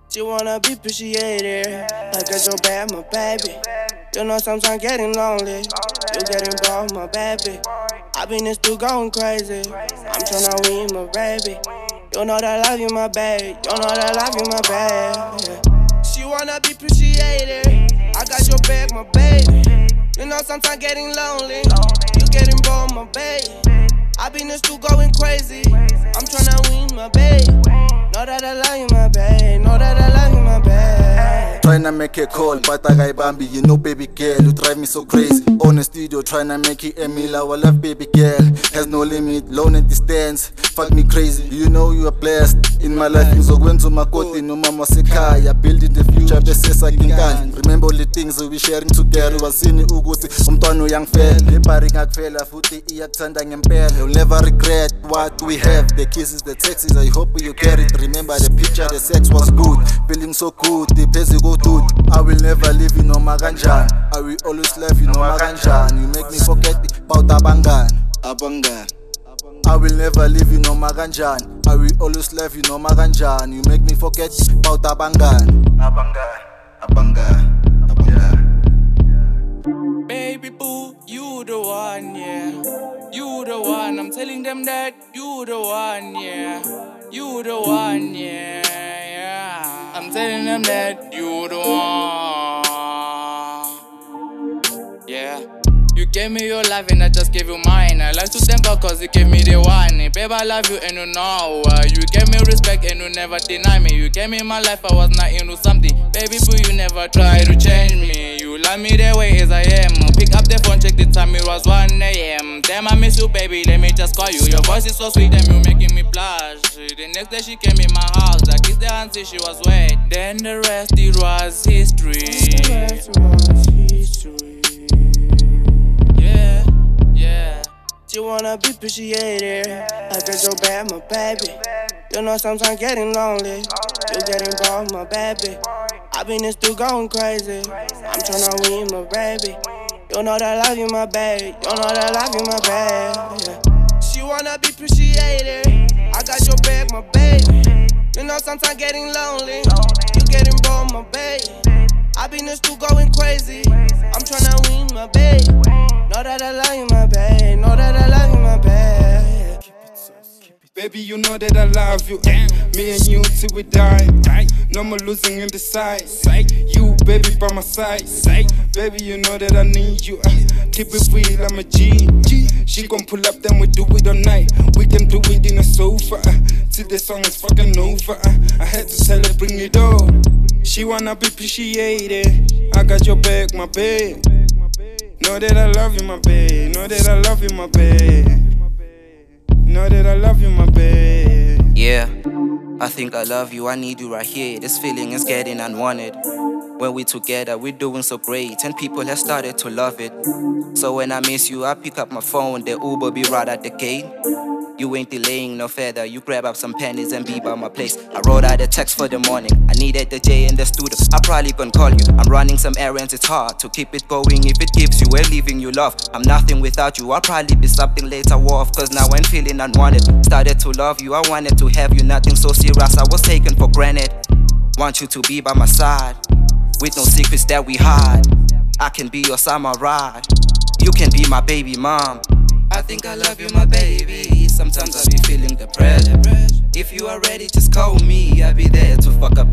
She wanna be appreciated. I got your back, my baby. You know sometimes getting lonely. You getting bored, my baby. I been in still going crazy. I'm tryna win, my baby. You know that I love you, my baby. You know that I love you, my baby. She wanna be appreciated. I got your back, my baby. You know sometimes getting lonely. You getting bored, my baby. I been in still going crazy. I'm tryna win, my baby. Know that I love you, my babe. Know that I love you, my babe. Tryna make a call, but I got Bambi. You know, baby girl, you drive me so crazy. On the studio, tryna make it Emil. Our love, baby girl, has no limit. Long and distance, fuck me crazy. You know you are blessed in my life. Ngizokwenza umakoti nomama wasekhaya, building the future bese sakinkani. Remember all the things we sharing together. Wasini ukuthi umntwana uyangifela. Le party ngakufela futhi iyakuthanda ngempela. You'll never regret what we have. The kisses, the texts, I hope you get it. Remember the picture, the sex was good. Feeling so good, the pezi go dude. I will never leave you noma kanjani. I will always love you noma kanjani. You make me forget about abangani. I will never leave you noma kanjani. I will always love you noma kanjani. You make me forget about abangani. Baby boo, you the one, yeah. You the one, I'm telling them that you the one, yeah. You the one, yeah. I'm telling them that you the one, yeah. You gave me your life and I just gave you mine. I like to thank God cause you gave me the one. Babe, I love you and you know. You gave me respect and you never deny me. You gave me my life, I was not into something. Baby boo, you never try to change me. You love me the way as I am. Pick up the phone, check the time, it was 1 AM. Damn, I miss you, baby, let me just call you. Your voice is so sweet and you making me blush. The next day she came in my house, I kissed her and said she was wet. Then the rest, it was history. Yeah. She wanna be appreciated. I got your back, my baby. You know sometimes getting lonely. You getting bored, my baby. I been in still going crazy. I'm tryna win, my baby. You know that I love you, my baby. You know that I love you, my baby. She wanna be appreciated. I got your back, my baby. You know sometimes getting lonely. You getting bored, my baby. I been in still going crazy. I'm tryna win, my baby. Know that I love you, my babe. Know that I love you, my babe. Baby, you know that I love you. Me and you till we die. No more losing in the side. You, baby, by my side. Baby, you know that I need you. Keep it real, I'm a G. She gon' pull up, then we do it all night. We can do it in a sofa. Till the song is fucking over. I had to tell her, bring it on. She wanna be appreciated. I got your back, my babe. Know that I love you, my babe. Know that I love you, my babe. Know that I love you, my babe. Yeah, I think I love you, I need you right here. This feeling is getting unwanted. When we together, we're doing so great, and people have started to love it. So when I miss you, I pick up my phone, the Uber be right at the gate. You ain't delaying no further, you grab up some pennies and be by my place. I wrote out a text for the morning, I needed the J in the studio. I probably gonna call you, I'm running some errands, it's hard to keep it going if it gives you a leaving you love. I'm nothing without you, I'll probably be something later off, cause now I'm feeling unwanted. Started to love you, I wanted to have you, nothing so serious, I was taken for granted. Want you to be by my side, with no secrets that we hide. I can be your summer ride, you can be my baby mom. I think I love you, my baby. Sometimes I be feeling depressed. If you are ready, just call me. I'll be there to fuck up